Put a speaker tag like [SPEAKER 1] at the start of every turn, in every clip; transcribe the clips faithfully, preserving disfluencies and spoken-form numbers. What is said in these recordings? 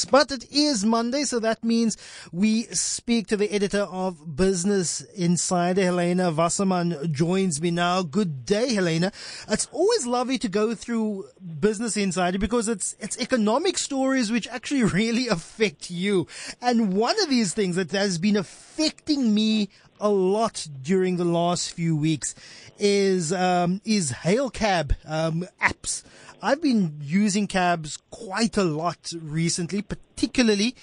[SPEAKER 1] weeks. But it is Monday, so that means we speak to the editor of Business Insider. Helena Wasserman joins me now. Good day, Helena. It's always lovely to go through Business Insider because it's it's economic stories which actually really affect you. And one of these things that has been affecting me a lot during the last few weeks is um, is hail cab um, apps. I've been using cabs quite a lot recently, particularly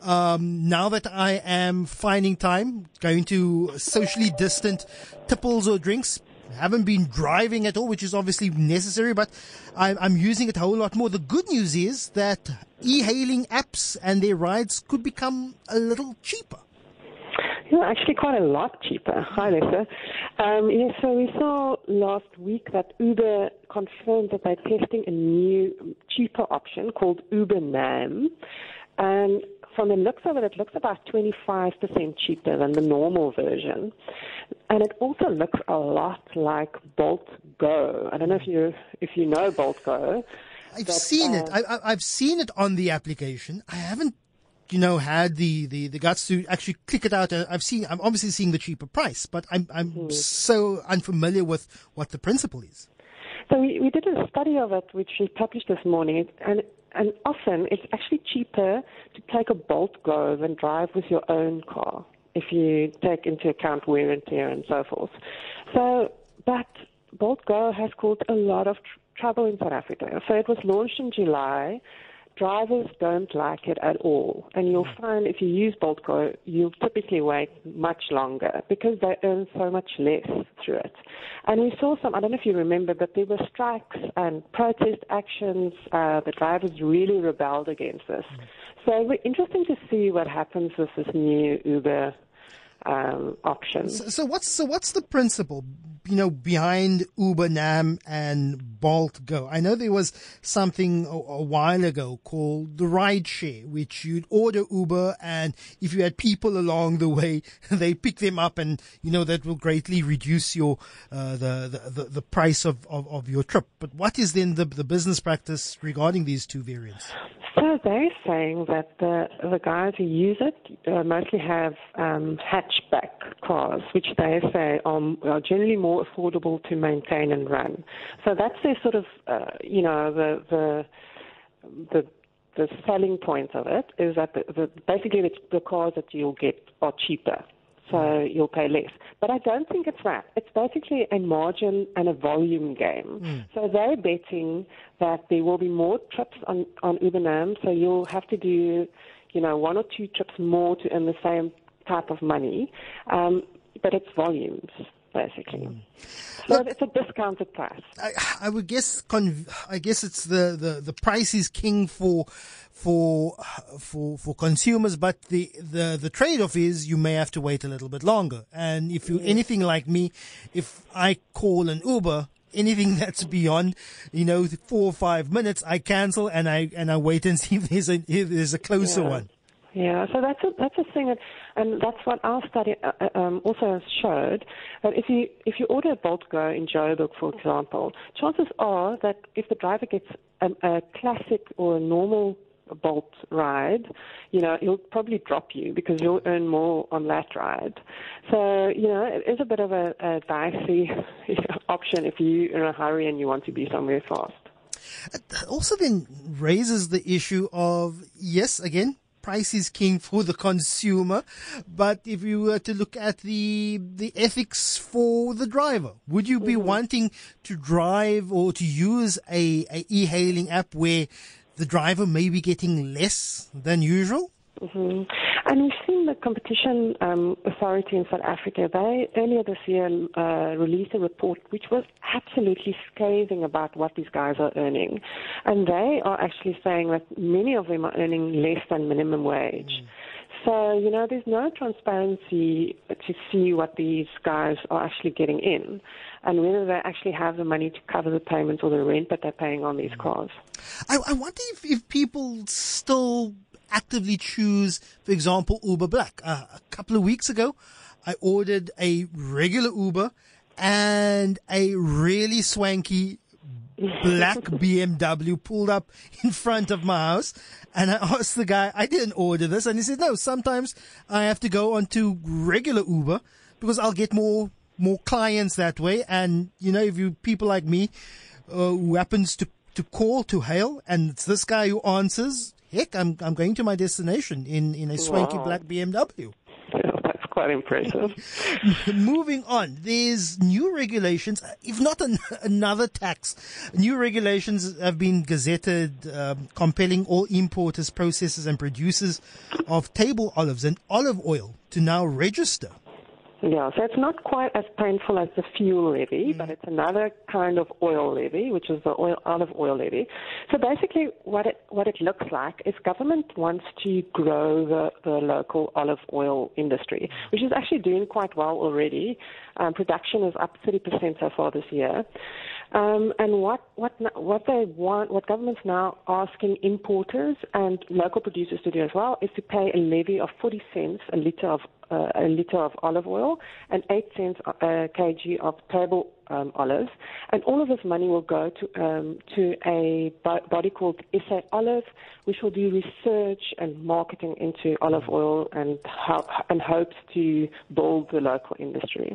[SPEAKER 1] um, now that I am finding time going to socially distant tipples or drinks. Haven't been driving at all, which is obviously necessary, but I'm, I'm using it a whole lot more. The good news is that e-hailing apps and their rides could become a little cheaper.
[SPEAKER 2] Yeah, actually quite a lot cheaper. Hi, Lisa. Um, yes, so we saw last week that Uber confirmed that they're testing a new, cheaper option called Uber NAM. And from the looks of it, it looks about twenty-five percent cheaper than the normal version. And it also looks a lot like Bolt Go. I don't know if you if you know Bolt Go.
[SPEAKER 1] I've
[SPEAKER 2] but,
[SPEAKER 1] seen
[SPEAKER 2] uh,
[SPEAKER 1] it. I, I, I've seen it on the application. I haven't you know, had the, the, the guts to actually click it out. I've seen, I'm obviously seeing the cheaper price, but I'm, I'm mm-hmm. so unfamiliar with what the principle is.
[SPEAKER 2] So we, we did a study of it, which we published this morning, and, and often it's actually cheaper to take a Bolt Go than drive with your own car, if you take into account wear and tear and so forth. So, but Bolt Go has caused a lot of tr- trouble in South Africa. So it was launched in July. Drivers don't like it at all. And you'll find if you use Bolt Go, you'll typically wait much longer because they earn so much less through it. And we saw some, I don't know if you remember, but there were strikes and protest actions. Uh, the drivers really rebelled against this. So it'll be interesting to see what happens with this new Uber um, option.
[SPEAKER 1] So, so what's so what's the principle, you know, behind Uber NAM and Bolt Go? I know there was something a, a while ago called the ride share, which you'd order Uber, and if you had people along the way, they pick them up, and you know that will greatly reduce your uh, the, the the price of, of, of your trip. But what is then the the business practice regarding these two variants?
[SPEAKER 2] So they're saying that the the guys who use it uh, mostly have um, hatchback cars, which they say are, are generally more affordable to maintain and run. So that's their sort of, uh, you know, the the the the selling point of it is that the, the, basically the, the cars that you'll get are cheaper. So you'll pay less. But I don't think it's that. It's basically a margin and a volume game. Mm. So they're betting that there will be more trips on, on Uber NAM, so you'll have to do, you know, one or two trips more to earn the same type of money. Um, but it's volumes, basically. Mm. So Look, it's a discounted price.
[SPEAKER 1] I, I would guess, con- I guess it's the, the, the price is king for, for, for, for consumers, but the, the, the trade-off is you may have to wait a little bit longer. And if you're anything like me, if I call an Uber, anything that's beyond, you know, four or five minutes, I cancel and I, and I wait and see if there's a, if there's a closer
[SPEAKER 2] yeah.
[SPEAKER 1] one.
[SPEAKER 2] Yeah, so that's a, that's a thing, that, and that's what our study uh, um, also showed, that if you if you order a Bolt Go in Joburg, for example, chances are that if the driver gets a, a classic or a normal Bolt ride, you know, he'll probably drop you because you'll earn more on that ride. So, you know, it is a bit of a, a dicey option if you're in a hurry and you want to be somewhere fast.
[SPEAKER 1] It also then raises the issue of, yes, again, price is king for the consumer, but if you were to look at the the ethics for the driver, would you be mm-hmm. wanting to drive or to use a, a e-hailing app where the driver may be getting less than usual?
[SPEAKER 2] Mm-hmm. And we've seen the Competition um, Authority in South Africa. They earlier this year uh, released a report which was absolutely scathing about what these guys are earning. And they are actually saying that many of them are earning less than minimum wage. Mm. So, you know, there's no transparency to see what these guys are actually getting in and whether they actually have the money to cover the payments or the rent that they're paying on these cars.
[SPEAKER 1] I, I wonder if, if people still actively choose, for example, Uber Black. Uh, a couple of weeks ago, I ordered a regular Uber and a really swanky black B M W pulled up in front of my house, and I asked the guy, I didn't order this, and he said, no, sometimes I have to go onto regular Uber because I'll get more more clients that way. And, you know, if you people like me uh, who happens to, to call, to hail, and it's this guy who answers, heck, I'm I'm going to my destination in, in a swanky
[SPEAKER 2] Wow.
[SPEAKER 1] black B M W.
[SPEAKER 2] Yeah, that's quite impressive.
[SPEAKER 1] Moving on, there's new regulations, if not an, another tax. New regulations have been gazetted, um, compelling all importers, processors, and producers of table olives and olive oil to now register.
[SPEAKER 2] Yeah, so it's not quite as painful as the fuel levy, but it's another kind of oil levy, which is the oil, olive oil levy. So basically what it what it looks like is government wants to grow the, the local olive oil industry, which is actually doing quite well already. Um, production is up thirty percent so far this year. Um, and what, what what they want, what government's now asking importers and local producers to do as well, is to pay a levy of forty cents a liter of uh, a liter of olive oil and eight cents a kg of table um, olives, and all of this money will go to um, to a body called S A Olive, which will do research and marketing into olive oil and ho- and hopes to build the local industry.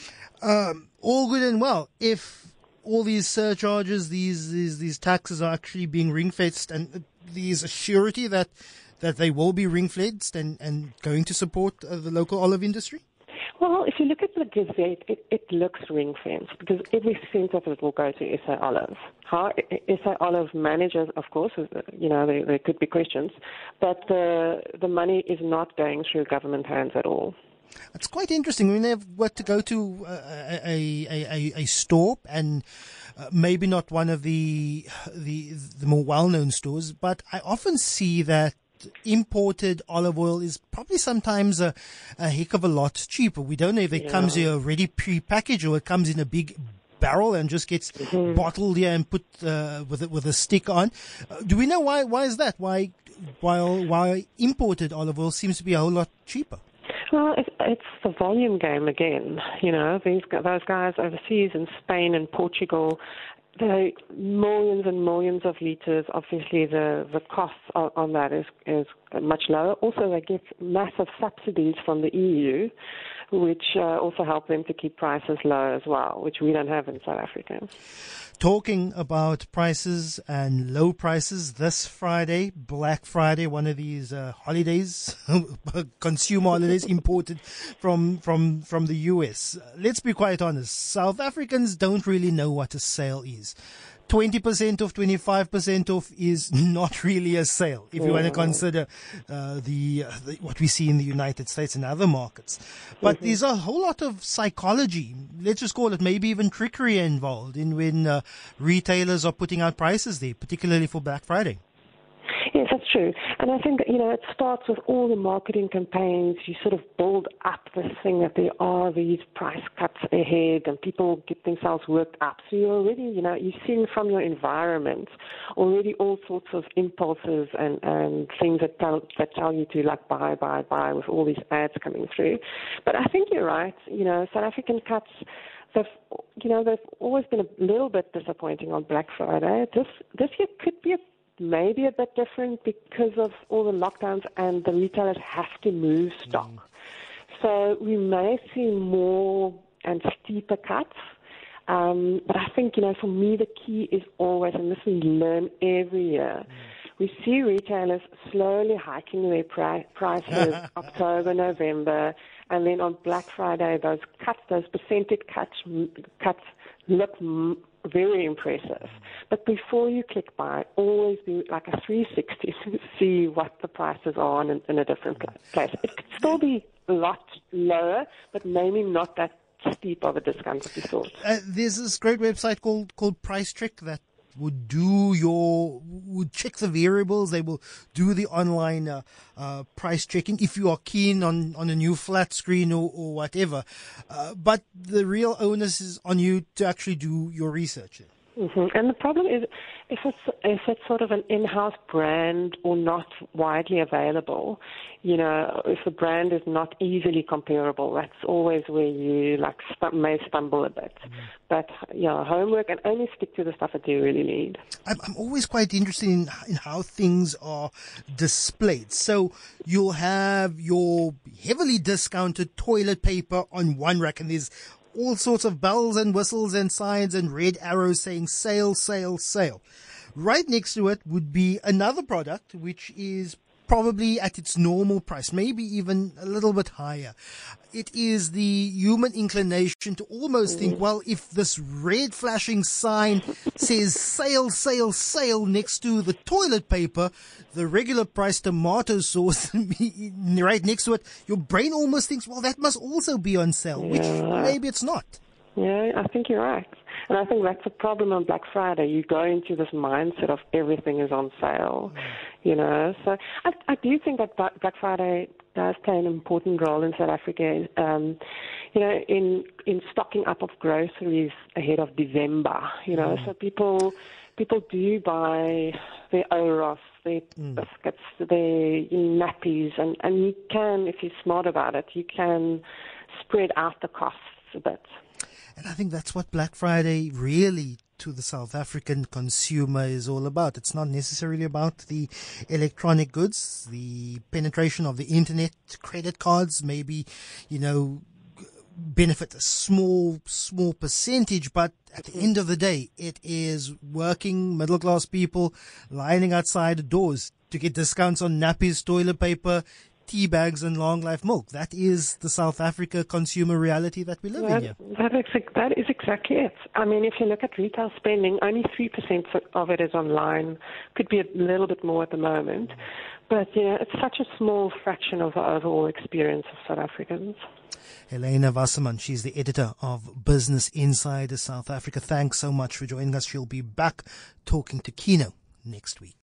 [SPEAKER 1] Um, all good and well if all these surcharges, these these, these taxes are actually being ring-fenced, and there's a surety that that they will be ring-fenced and, and going to support uh, the local olive industry?
[SPEAKER 2] Well, if you look at the Gazette, it, it looks ring-fenced because every cent of it will go to S A Olive. How S A Olive manages, of course, you know, there, there could be questions, but the the money is not going through government hands at all.
[SPEAKER 1] It's quite interesting. When they've got to go to a, a, a, a store, and uh, maybe not one of the, the the more well-known stores, but I often see that imported olive oil is probably sometimes a, a heck of a lot cheaper. We don't know if it
[SPEAKER 2] Yeah.
[SPEAKER 1] comes here already pre-packaged or it comes in a big barrel and just gets
[SPEAKER 2] Mm-hmm.
[SPEAKER 1] bottled here and put uh, with a, with a stick on. Uh, do we know why? Why is that? Why while why imported olive oil seems to be a whole lot cheaper?
[SPEAKER 2] Well, it's, it's the volume game again. You know, these gu- those guys overseas in Spain and Portugal, they millions and millions of liters. Obviously, the the costs on, on that is is much lower. Also, they get massive subsidies from the E U, which uh, also help them to keep prices low as well, which we don't have in South Africa.
[SPEAKER 1] Talking about prices and low prices, this Friday, Black Friday, one of these uh, holidays, consumer holidays imported from from from the U S. Let's be quite honest, South Africans don't really know what a sale is. twenty percent off, twenty-five percent off is not really a sale if you want to consider uh, the, uh, the what we see in the United States and other markets. But
[SPEAKER 2] Mm-hmm.
[SPEAKER 1] there's a whole lot of psychology, let's just call it maybe even trickery involved in when uh, retailers are putting out prices there, particularly for Black Friday.
[SPEAKER 2] Yes, that's true. And I think, you know, it starts with all the marketing campaigns. You sort of build up this thing that there are these price cuts ahead and people get themselves worked up. So you're already, you know, you're seeing from your environment already all sorts of impulses and, and things that tell, that tell you to like buy, buy, buy with all these ads coming through. But I think you're right. You know, South African cuts, they've, you know, they've always been a little bit disappointing on Black Friday. This, this year could be a maybe a bit different because of all the lockdowns and the retailers have to move stock. Mm. So we may see more and steeper cuts. Um, but I think, you know, for me the key is always, and this we learn every year, mm. we see retailers slowly hiking their pri- prices October, November, and then on Black Friday those cuts, those percentage cuts, cuts look m- very impressive. But before you click buy, always do like a three sixty to see what the prices are in, in a different place. It could still be a lot lower, but maybe not that steep of a discount that you thought.
[SPEAKER 1] Uh, there's this great website called called Price Trick that would do your would check the variables. They will do the online uh, uh, price checking if you are keen on, on a new flat screen or, or whatever. Uh, but the real onus is on you to actually do your research.
[SPEAKER 2] Mm-hmm. And the problem is, if it's if it's sort of an in-house brand or not widely available, you know, if the brand is not easily comparable, that's always where you like st- may stumble a bit. Mm. But yeah, homework, and only stick to the stuff that you really need.
[SPEAKER 1] I'm, I'm always quite interested in in how things are displayed. So you'll have your heavily discounted toilet paper on one rack, and there's all sorts of bells and whistles and signs and red arrows saying sale, sale, sale. Right next to it would be another product which is probably at its normal price, maybe even a little bit higher. It is the human inclination to almost think, well, if this red flashing sign says sale, sale, sale next to the toilet paper, the regular price tomato sauce right next to it, your brain almost thinks, well, that must also be on sale, which
[SPEAKER 2] yeah.
[SPEAKER 1] maybe it's not.
[SPEAKER 2] Yeah, I think you're right. And I think that's the problem on Black Friday. You go into this mindset of everything is on sale, mm. you know. So I, I do think that Black Friday does play an important role in South Africa, um, you know, in in stocking up of groceries ahead of December, you know. Mm. So people people do buy their Oros, their mm. biscuits, their nappies, and, and you can, if you're smart about it, you can spread out the costs a bit.
[SPEAKER 1] And I think that's what Black Friday really to the South African consumer is all about. It's not necessarily about the electronic goods, the penetration of the internet, credit cards, maybe, you know, benefit a small, small percentage, but at the end of the day, it is working middle class people lining outside doors to get discounts on nappies, toilet paper, tea bags and long life milk. That is the South Africa consumer reality that we live
[SPEAKER 2] that,
[SPEAKER 1] in here.
[SPEAKER 2] That is, that is exactly it. I mean, if you look at retail spending, only three percent of it is online. Could be a little bit more at the moment. But, you know, it's such a small fraction of the overall experience of South Africans.
[SPEAKER 1] Helena Wasserman, she's the editor of Business Insider South Africa. Thanks so much for joining us. She'll be back talking to Kino next week.